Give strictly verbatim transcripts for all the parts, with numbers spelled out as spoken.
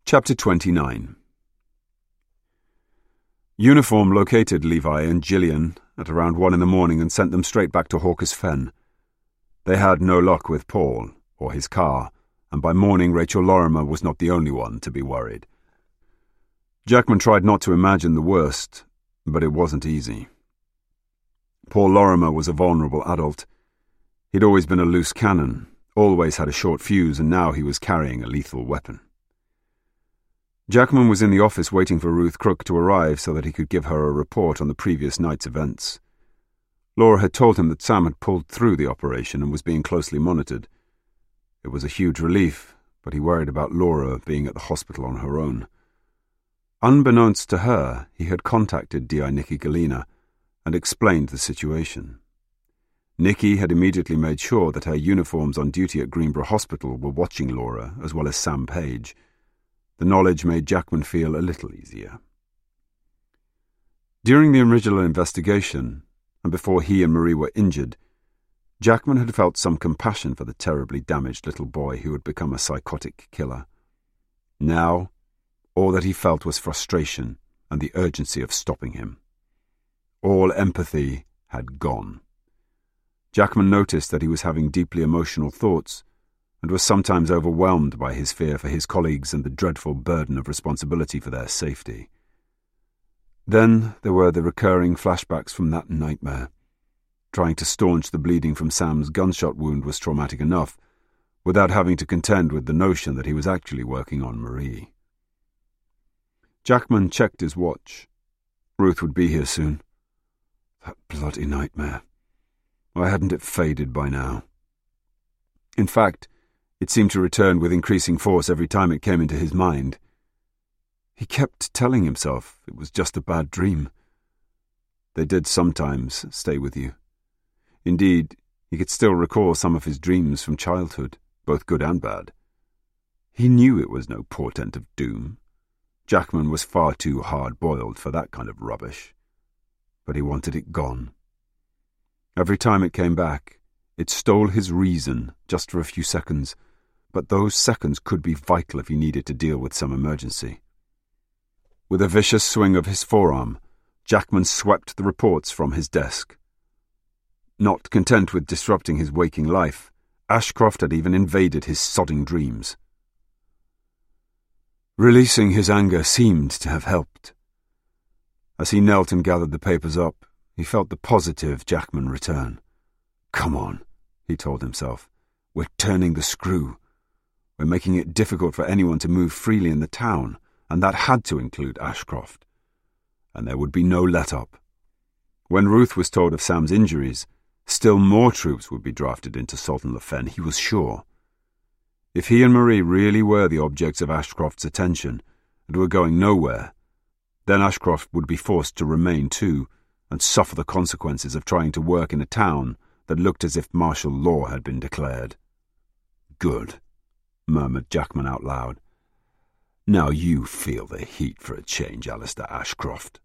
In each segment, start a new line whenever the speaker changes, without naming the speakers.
Chapter twenty-nine. Uniform located Levi and Gillian at around one in the morning and sent them straight back to Hawker's Fen. They had no luck with Paul or his car, and by morning Rachel Lorimer was not the only one to be worried. Jackman tried not to imagine the worst, but it wasn't easy. Paul Lorimer was a vulnerable adult. He'd always been a loose cannon, always had a short fuse, and now he was carrying a lethal weapon. Jackman was in the office waiting for Ruth Crook to arrive so that he could give her a report on the previous night's events. Laura had told him that Sam had pulled through the operation and was being closely monitored. It was a huge relief, but he worried about Laura being at the hospital on her own. Unbeknownst to her, he had contacted D I Nikki Galina and explained the situation. Nikki had immediately made sure that her uniforms on duty at Greenborough Hospital were watching Laura as well as Sam Page. The knowledge made Jackman feel a little easier. During the original investigation, and before he and Marie were injured, Jackman had felt some compassion for the terribly damaged little boy who had become a psychotic killer. Now, all that he felt was frustration and the urgency of stopping him. All empathy had gone. Jackman noticed that he was having deeply emotional thoughts and was sometimes overwhelmed by his fear for his colleagues and the dreadful burden of responsibility for their safety. Then there were the recurring flashbacks from that nightmare. Trying to staunch the bleeding from Sam's gunshot wound was traumatic enough, without having to contend with the notion that he was actually working on Marie. Jackman checked his watch. Ruth would be here soon. That bloody nightmare. Why hadn't it faded by now? In fact, it seemed to return with increasing force every time it came into his mind. He kept telling himself it was just a bad dream. They did sometimes stay with you. Indeed, he could still recall some of his dreams from childhood, both good and bad. He knew it was no portent of doom. Jackman was far too hard-boiled for that kind of rubbish. But he wanted it gone. Every time it came back, it stole his reason just for a few seconds, but those seconds could be vital if he needed to deal with some emergency. With a vicious swing of his forearm, Jackman swept the reports from his desk. Not content with disrupting his waking life, Ashcroft had even invaded his sodding dreams. Releasing his anger seemed to have helped. As he knelt and gathered the papers up, he felt the positive Jackman return. Come on, he told himself. We're turning the screw. We're making it difficult for anyone to move freely in the town, and that had to include Ashcroft. And there would be no let-up. When Ruth was told of Sam's injuries, still more troops would be drafted into Salton-le-Fen, he was sure. If he and Marie really were the objects of Ashcroft's attention and were going nowhere, then Ashcroft would be forced to remain too, and suffer the consequences of trying to work in a town that looked as if martial law had been declared. Good, murmured Jackman out loud. Now you feel the heat for a change, Alistair Ashcroft.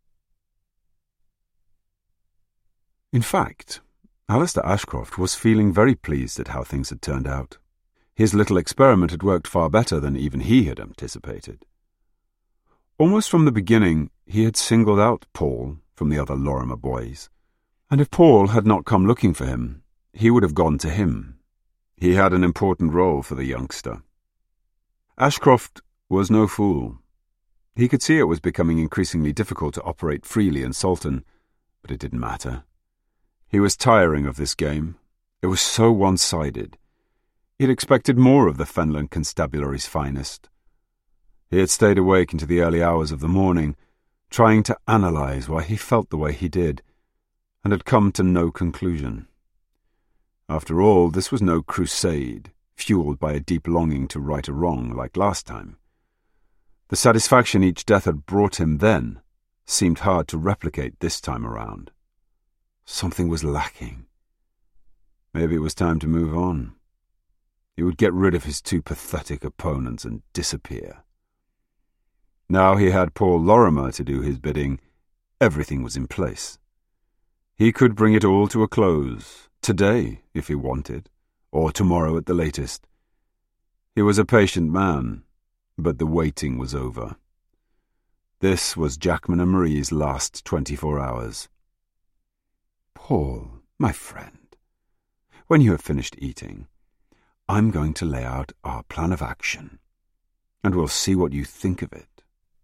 In fact, Alistair Ashcroft was feeling very pleased at how things had turned out. His little experiment had worked far better than even he had anticipated. Almost from the beginning, he had singled out Paul from the other Lorimer boys, and if Paul had not come looking for him, he would have gone to him. He had an important role for the youngster. Ashcroft was no fool. He could see it was becoming increasingly difficult to operate freely in Salton, but it didn't matter. He was tiring of this game. It was so one-sided. He had expected more of the Fenland Constabulary's finest. He had stayed awake into the early hours of the morning, trying to analyse why he felt the way he did, and had come to no conclusion. After all, this was no crusade, fueled by a deep longing to right a wrong like last time. The satisfaction each death had brought him then seemed hard to replicate this time around. Something was lacking. Maybe it was time to move on. He would get rid of his two pathetic opponents and disappear. Now he had Paul Lorimer to do his bidding. Everything was in place. He could bring it all to a close, today, if he wanted, or tomorrow at the latest. He was a patient man, But the waiting was over. This was Jackman and Marie's last twenty-four hours. "Paul, my friend, when you have finished eating, I'm going to lay out our plan of action, and we'll see what you think of it."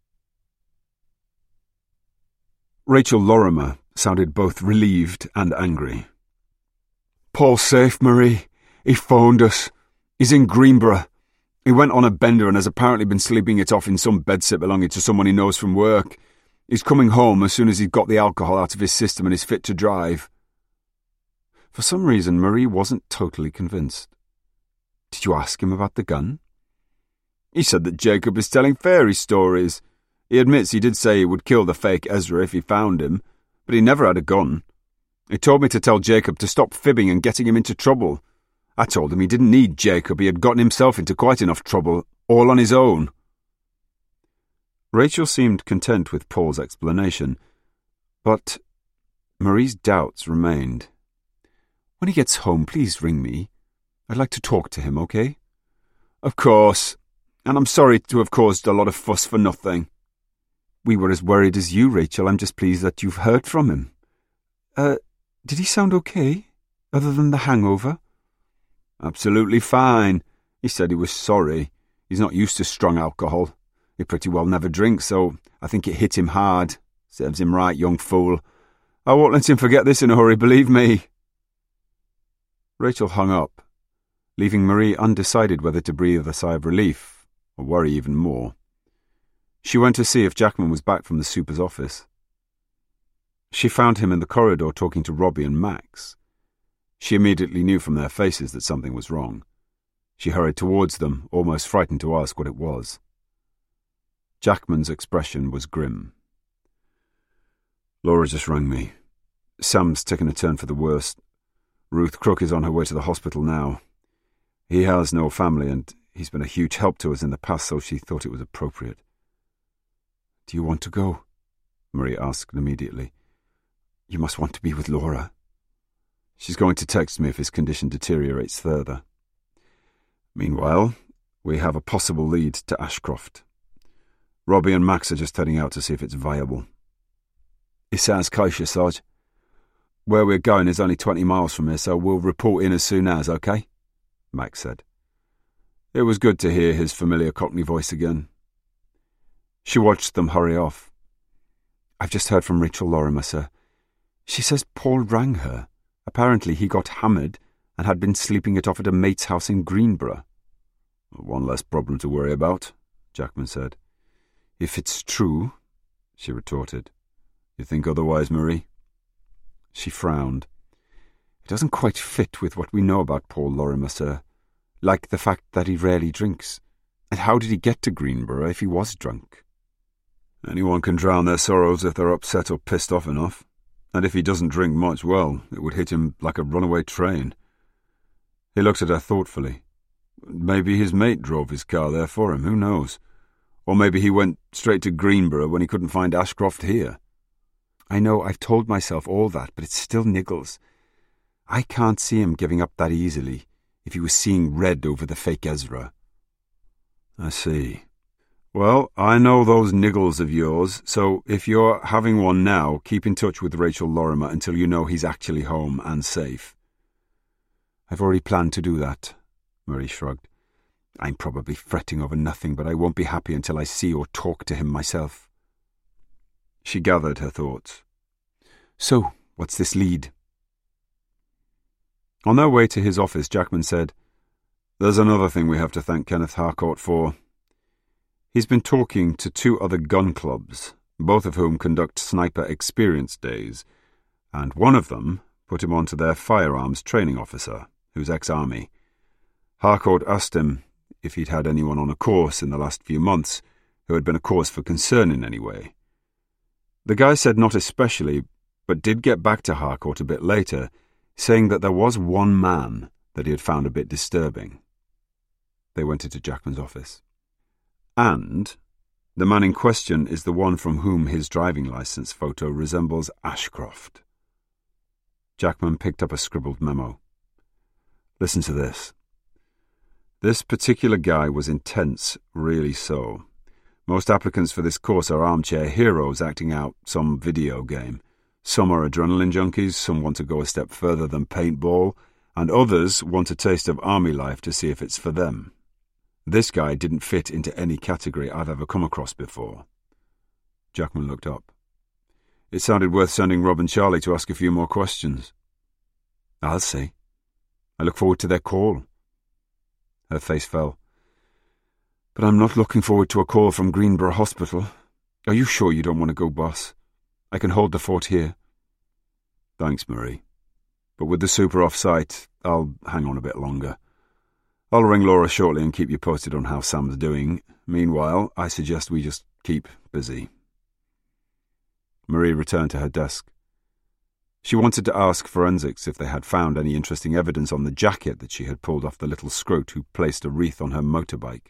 Rachel Lorimer sounded both relieved and angry. "Paul's safe, Marie. He phoned us. He's in Greenborough. He went on a bender and has apparently been sleeping it off in some bedsit belonging to someone he knows from work. He's coming home as soon as he's got the alcohol out of his system and is fit to drive." For some reason, Marie wasn't totally convinced. "Did you ask him about the gun?" "He said that Jacob is telling fairy stories. He admits he did say he would kill the fake Ezra if he found him, but he never had a gun. He told me to tell Jacob to stop fibbing and getting him into trouble. I told him he didn't need Jacob. He had gotten himself into quite enough trouble, all on his own." Rachel seemed content with Paul's explanation, but Marie's doubts remained. "When he gets home, please ring me. I'd like to talk to him, okay?" "Of course. And I'm sorry to have caused a lot of fuss for nothing." "We were as worried as you, Rachel. I'm just pleased that you've heard from him. Uh, did he sound okay, other than the hangover?" "Absolutely fine. He said he was sorry. He's not used to strong alcohol. He pretty well never drinks, so I think it hit him hard. Serves him right, young fool. I won't let him forget this in a hurry, believe me." Rachel hung up, leaving Marie undecided whether to breathe a sigh of relief or worry even more. She went to see if Jackman was back from the super's office. She found him in the corridor talking to Robbie and Max. She immediately knew from their faces that something was wrong. She hurried towards them, almost frightened to ask what it was. Jackman's expression was grim. "Laura just rang me. Sam's taken a turn for the worst. Ruth Crook is on her way to the hospital now. He has no family, and he's been a huge help to us in the past, so she thought it was appropriate." "Do you want to go?" Marie asked immediately. "You must want to be with Laura." "She's going to text me if his condition deteriorates further. Meanwhile, we have a possible lead to Ashcroft. Robbie and Max are just heading out to see if it's viable." "It sounds kosher, Sarge. Where we're going is only twenty miles from here, so we'll report in as soon as, okay?" Max said. It was good to hear his familiar Cockney voice again. She watched them hurry off. "I've just heard from Rachel Lorimer, sir. She says Paul rang her. Apparently he got hammered and had been sleeping it off at a mate's house in Greenborough." "One less problem to worry about," Jackman said. "If it's true," she retorted. "You think otherwise, Marie?" She frowned. "It doesn't quite fit with what we know about Paul Lorimer, sir. Like the fact that he rarely drinks. And how did he get to Greenborough if he was drunk?" "Anyone can drown their sorrows if they're upset or pissed off enough. And if he doesn't drink much, well, it would hit him like a runaway train." He looked at her thoughtfully. Maybe his mate drove his car there for him, who knows? Or maybe he went straight to Greenborough when he couldn't find Ashcroft here. "I know, I've told myself all that, but it still niggles. I can't see him giving up that easily if he was seeing red over the fake Ezra." "I see. Well, I know those niggles of yours, so if you're having one now, keep in touch with Rachel Lorimer until you know he's actually home and safe." "I've already planned to do that," Marie shrugged. "I'm probably fretting over nothing, but I won't be happy until I see or talk to him myself." She gathered her thoughts. "So, what's this lead?" On their way to his office, Jackman said, "There's another thing we have to thank Kenneth Harcourt for. He's been talking to two other gun clubs, both of whom conduct sniper experience days, and one of them put him on to their firearms training officer, who's ex-army. Harcourt asked him if he'd had anyone on a course in the last few months who had been a cause for concern in any way. The guy said not especially, but did get back to Harcourt a bit later, saying that there was one man that he had found a bit disturbing." They went into Jackman's office. "And the man in question is the one from whom his driving licence photo resembles Ashcroft." Jackman picked up a scribbled memo. "Listen to this. This particular guy was intense, really so. Most applicants for this course are armchair heroes acting out some video game. Some are adrenaline junkies, some want to go a step further than paintball, and others want a taste of army life to see if it's for them. This guy didn't fit into any category I've ever come across before. Jackman looked up. It sounded worth sending Rob and Charlie to ask a few more questions. I'll see. I look forward to their call. Her face fell. But I'm not looking forward to a call from Greenborough Hospital. Are you sure you don't want to go, boss? I can hold the fort here. Thanks, Marie. But with the super off-site, I'll hang on a bit longer. I'll ring Laura shortly and keep you posted on how Sam's doing. Meanwhile, I suggest we just keep busy. Marie returned to her desk. She wanted to ask forensics if they had found any interesting evidence on the jacket that she had pulled off the little scrote who placed a wreath on her motorbike.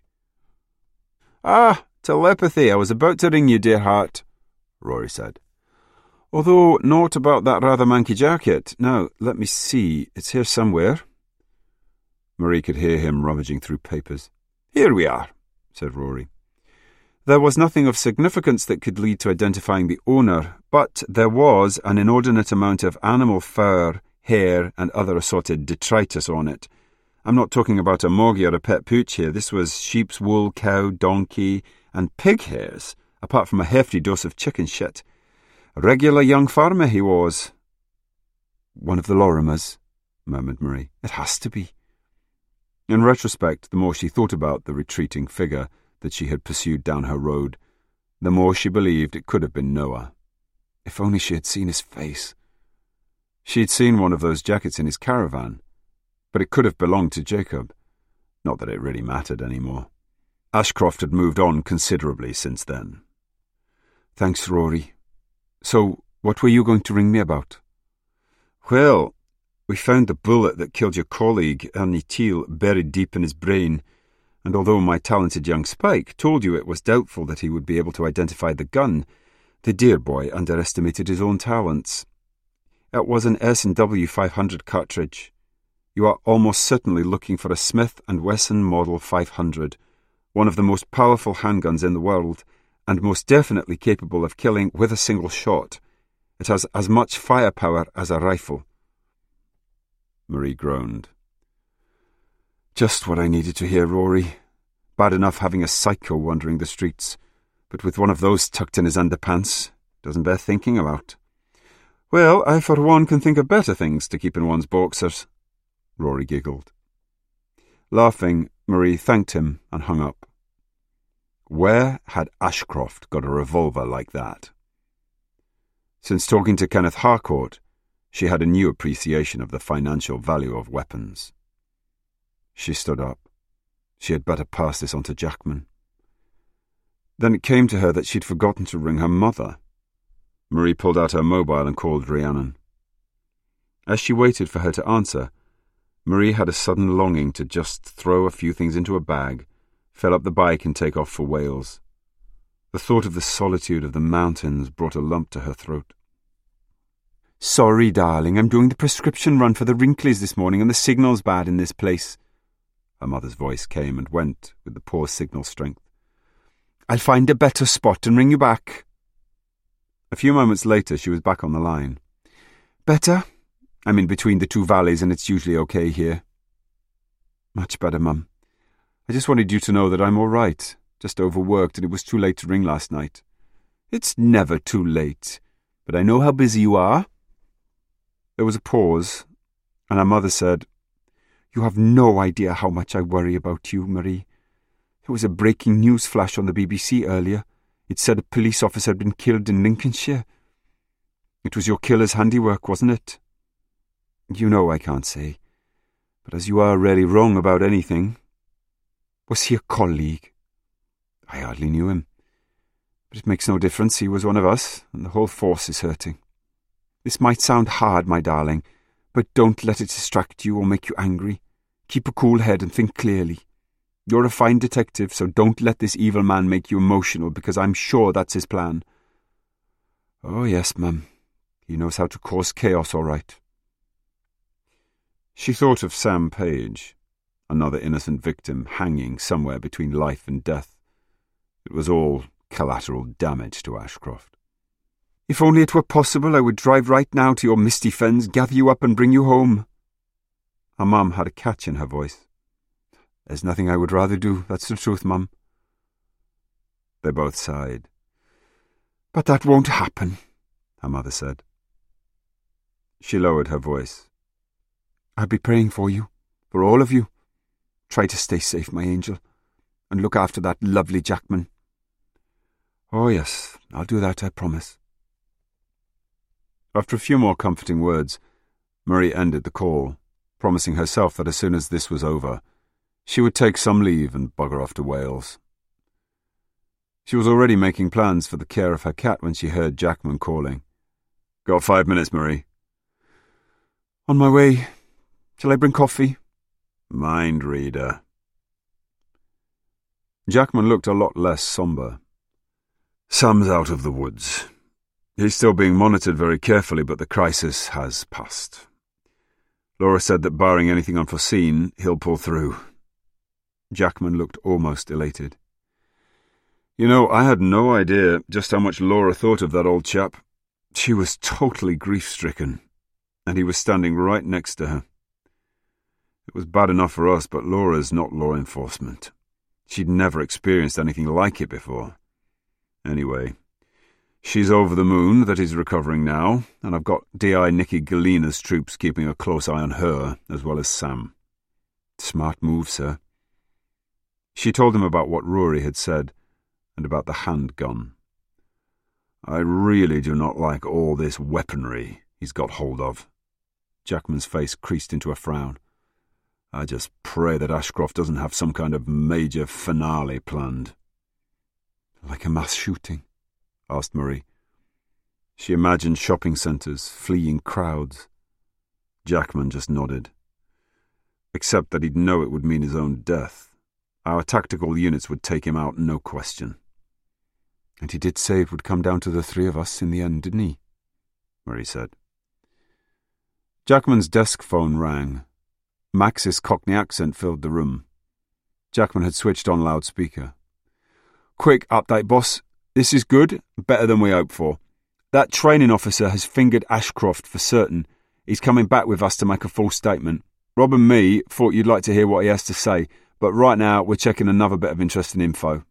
Ah, telepathy, I was about to ring you, dear heart, Rory said. Although, naught about that rather manky jacket. Now, let me see, it's here somewhere. Marie could hear him rummaging through papers. Here we are, said Rory. There was nothing of significance that could lead to identifying the owner, but there was an inordinate amount of animal fur, hair, and other assorted detritus on it. I'm not talking about a moggy or a pet pooch here. This was sheep's wool, cow, donkey, and pig hairs, apart from a hefty dose of chicken shit. A regular young farmer he was. One of the Lorimers, murmured Marie. It has to be. In retrospect, the more she thought about the retreating figure that she had pursued down her road, the more she believed it could have been Noah. If only she had seen his face. She had seen one of those jackets in his caravan, but it could have belonged to Jacob. Not that it really mattered anymore. Ashcroft had moved on considerably since then. Thanks, Rory. So, what were you going to ring me about? Well, we found the bullet that killed your colleague, Ernie Teal, buried deep in his brain, and although my talented young Spike told you it was doubtful that he would be able to identify the gun, the dear boy underestimated his own talents. It was an S and W five hundred cartridge. You are almost certainly looking for a Smith and Wesson Model five hundred, one of the most powerful handguns in the world, and most definitely capable of killing with a single shot. It has as much firepower as a rifle. Marie groaned. Just what I needed to hear, Rory. Bad enough having a psycho wandering the streets, but with one of those tucked in his underpants, doesn't bear thinking about. Well, I for one can think of better things to keep in one's boxers. Rory giggled. Laughing, Marie thanked him and hung up. Where had Ashcroft got a revolver like that? Since talking to Kenneth Harcourt, she had a new appreciation of the financial value of weapons. She stood up. She had better pass this on to Jackman. Then it came to her that she'd forgotten to ring her mother. Marie pulled out her mobile and called Rhiannon. As she waited for her to answer, Marie had a sudden longing to just throw a few things into a bag, fill up the bike and take off for Wales. The thought of the solitude of the mountains brought a lump to her throat. Sorry, darling, I'm doing the prescription run for the Wrinklies this morning and the signal's bad in this place. Her mother's voice came and went with the poor signal strength. I'll find a better spot and ring you back. A few moments later she was back on the line. Better? I'm in between the two valleys and it's usually okay here. Much better, Mum. I just wanted you to know that I'm all right. Just overworked and it was too late to ring last night. It's never too late, but I know how busy you are. There was a pause, and her mother said, You have no idea how much I worry about you, Marie. There was a breaking news flash on the B B C earlier. It said a police officer had been killed in Lincolnshire. It was your killer's handiwork, wasn't it? You know I can't say, but as you are rarely wrong about anything. Was he a colleague? I hardly knew him. But it makes no difference, he was one of us, and the whole force is hurting. This might sound hard, my darling, but don't let it distract you or make you angry. Keep a cool head and think clearly. You're a fine detective, so don't let this evil man make you emotional, because I'm sure that's his plan. Oh, yes, Mum. He knows how to cause chaos, all right. She thought of Sam Page. Another innocent victim hanging somewhere between life and death. It was all collateral damage to Ashcroft. "If only it were possible, I would drive right now to your misty fens, gather you up and bring you home." Her mum had a catch in her voice. "There's nothing I would rather do, that's the truth, Mum." They both sighed. "But that won't happen," her mother said. She lowered her voice. "I'll be praying for you, for all of you. Try to stay safe, my angel, and look after that lovely Jackman." "Oh, yes, I'll do that, I promise." After a few more comforting words, Marie ended the call, promising herself that as soon as this was over, she would take some leave and bugger off to Wales. She was already making plans for the care of her cat when she heard Jackman calling. "Got five minutes, Marie?" "On my way. Shall I bring coffee?" "Mind reader." Jackman looked a lot less sombre. "Sam's out of the woods. He's still being monitored very carefully, but the crisis has passed. Laura said that barring anything unforeseen, he'll pull through." Jackman looked almost elated. "You know, I had no idea just how much Laura thought of that old chap. She was totally grief-stricken, and he was standing right next to her. It was bad enough for us, but Laura's not law enforcement. She'd never experienced anything like it before. Anyway, she's over the moon that he's recovering now, and I've got D I Nikki Galina's troops keeping a close eye on her, as well as Sam." "Smart move, sir." She told him about what Rory had said, and about the handgun. "I really do not like all this weaponry he's got hold of." Jackman's face creased into a frown. "I just pray that Ashcroft doesn't have some kind of major finale planned." "Like a mass shooting?" asked Marie. She imagined shopping centres, fleeing crowds. Jackman just nodded. Except that he'd know it would mean his own death. Our tactical units would take him out, no question. "And he did say it would come down to the three of us in the end, didn't he?" Marie said. Jackman's desk phone rang. Max's Cockney accent filled the room. Jackman had switched on loudspeaker. "Quick update, boss. This is good, better than we hoped for. That training officer has fingered Ashcroft for certain. He's coming back with us to make a full statement. Rob and me thought you'd like to hear what he has to say, but right now we're checking another bit of interesting info."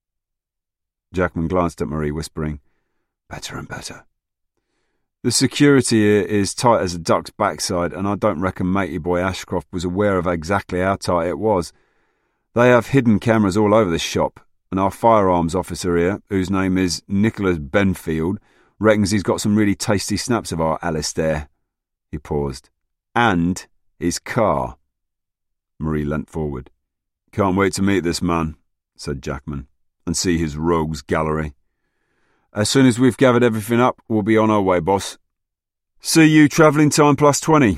Jackman glanced at Marie, whispering, "Better and better." "The security here is tight as a duck's backside, and I don't reckon matey boy Ashcroft was aware of exactly how tight it was. They have hidden cameras all over the shop, and our firearms officer here, whose name is Nicholas Benfield, reckons he's got some really tasty snaps of our Alistair." He paused. "And his car." Marie leant forward. "Can't wait to meet this man," said Jackman, "and see his rogues gallery. As soon as we've gathered everything up, we'll be on our way, boss. See you travelling time plus twenty."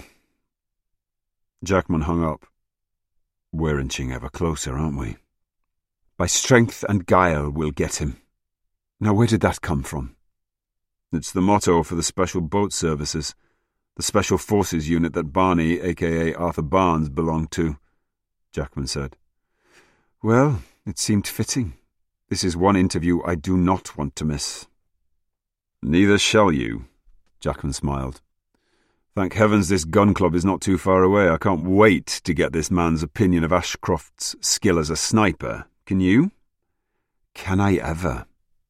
Jackman hung up. "We're inching ever closer, aren't we? By strength and guile we'll get him. Now where did that come from?" "It's the motto for the Special Boat Services, the Special Forces unit that Barney, a k a. Arthur Barnes, belonged to," Jackman said. "Well, it seemed fitting. This is one interview I do not want to miss." "Neither shall you," Jackman smiled. "Thank heavens this gun club is not too far away. I can't wait to get this man's opinion of Ashcroft's skill as a sniper. Can you?" "Can I ever?"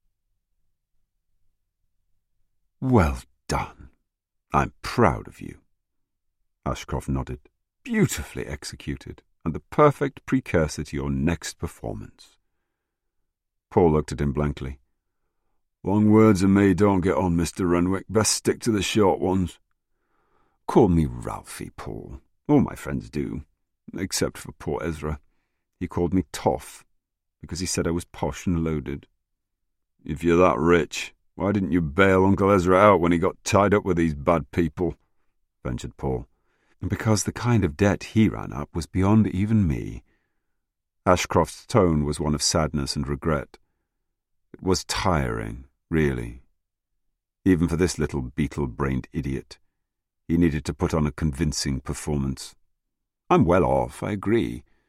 "Well done. I'm proud of you." Ashcroft nodded. "Beautifully executed, and the perfect precursor to your next performance." Paul looked at him blankly. "Long words and me don't get on, Mister Renwick. Best stick to the short ones." "Call me Ralphie, Paul. All my friends do, except for poor Ezra. He called me Toff, because he said I was posh and loaded." "If you're that rich, why didn't you bail Uncle Ezra out when he got tied up with these bad people?" ventured Paul. "Because the kind of debt he ran up was beyond even me." Ashcroft's tone was one of sadness and regret. It was tiring, really. Even for this little beetle-brained idiot, he needed to put on a convincing performance. "I'm well off, I agree,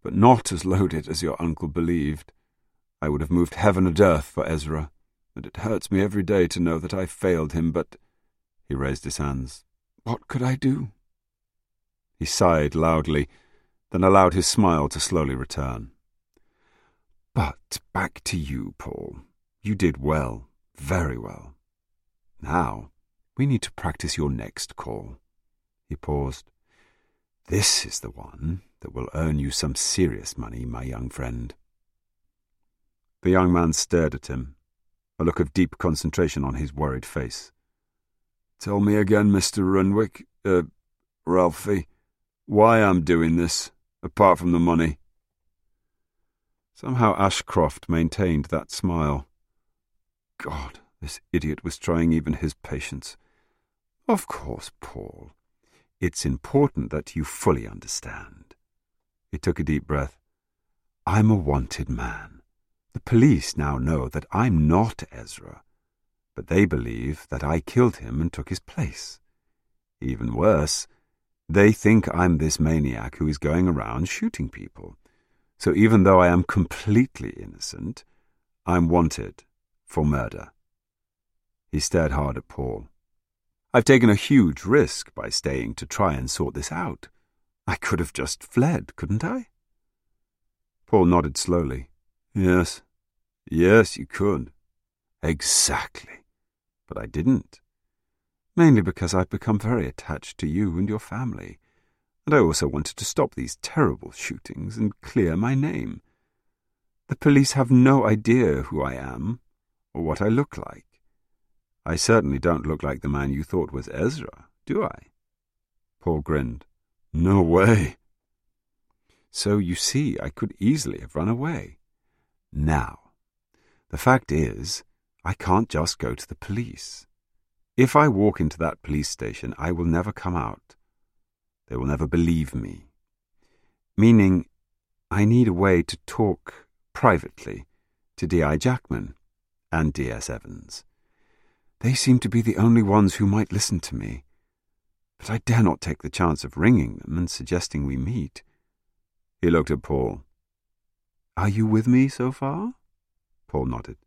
but not as loaded as your uncle believed. I would have moved heaven and earth for Ezra, and it hurts me every day to know that I failed him, but—" He raised his hands. "What could I do?" He sighed loudly, then allowed his smile to slowly return. "But back to you, Paul. You did well, very well. Now, we need to practice your next call." He paused. "This is the one that will earn you some serious money, my young friend." The young man stared at him, a look of deep concentration on his worried face. "Tell me again, Mister Renwick, uh, Ralphie, why I'm doing this, apart from the money." Somehow Ashcroft maintained that smile. God, this idiot was trying even his patience. "Of course, Paul. It's important that you fully understand." He took a deep breath. "I'm a wanted man. The police now know that I'm not Ezra, but they believe that I killed him and took his place. Even worse, they think I'm this maniac who is going around shooting people. So even though I am completely innocent, I'm wanted for murder." He stared hard at Paul. "I've taken a huge risk by staying to try and sort this out. I could have just fled, couldn't I?" Paul nodded slowly. "Yes, yes, you could." "Exactly. But I didn't. Mainly because I've become very attached to you and your family, and I also wanted to stop these terrible shootings and clear my name. The police have no idea who I am or what I look like. I certainly don't look like the man you thought was Ezra, do I?" Paul grinned. "No way." "So you see, I could easily have run away. Now, the fact is, I can't just go to the police. If I walk into that police station, I will never come out. They will never believe me. Meaning, I need a way to talk privately to D I Jackman and D S Evans. They seem to be the only ones who might listen to me, but I dare not take the chance of ringing them and suggesting we meet." He looked at Paul. "Are you with me so far?" Paul nodded.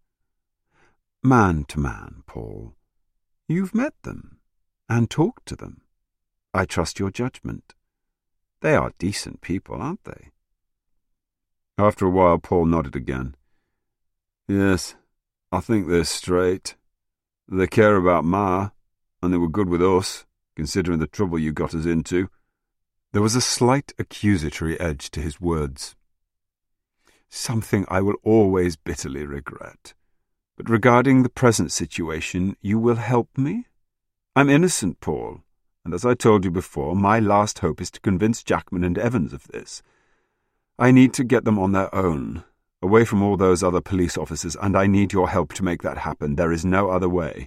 "Man to man, Paul. You've met them and talked to them. I trust your judgment. They are decent people, aren't they?" After a while, Paul nodded again. "Yes, I think they're straight. They care about Ma, and they were good with us, considering the trouble you got us into." There was a slight accusatory edge to his words. "Something I will always bitterly regret. But regarding the present situation, you will help me? I'm innocent, Paul, and as I told you before, my last hope is to convince Jackman and Evans of this. I need to get them on their own, away from all those other police officers, and I need your help to make that happen. There is no other way."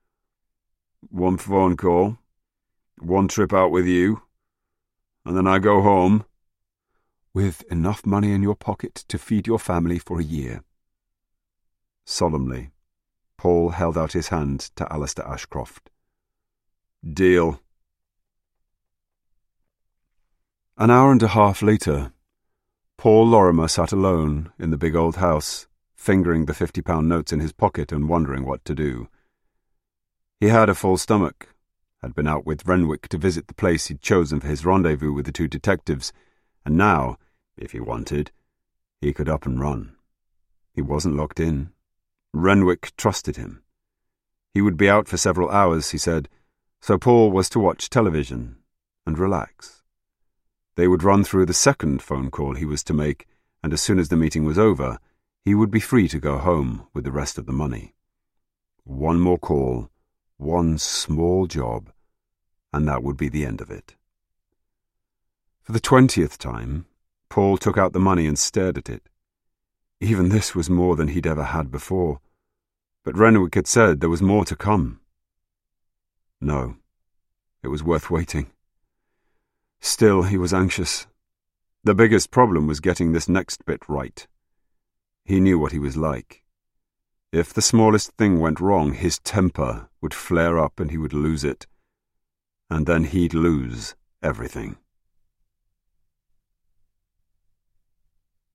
"One phone call, one trip out with you, and then I go home." "With enough money in your pocket to feed your family for a year." Solemnly, Paul held out his hand to Alistair Ashcroft. "Deal." An hour and a half later, Paul Lorimer sat alone in the big old house, fingering the fifty-pound notes in his pocket and wondering what to do. He had a full stomach, had been out with Renwick to visit the place he'd chosen for his rendezvous with the two detectives, and now, if he wanted, he could up and run. He wasn't locked in. Renwick trusted him. He would be out for several hours, he said, so Paul was to watch television and relax. They would run through the second phone call he was to make, and as soon as the meeting was over, he would be free to go home with the rest of the money. One more call, one small job, and that would be the end of it. For the twentieth time, Paul took out the money and stared at it. Even this was more than he'd ever had before, but Renwick had said there was more to come. No, it was worth waiting. Still, he was anxious. The biggest problem was getting this next bit right. He knew what he was like. If the smallest thing went wrong, his temper would flare up and he would lose it. And then he'd lose everything.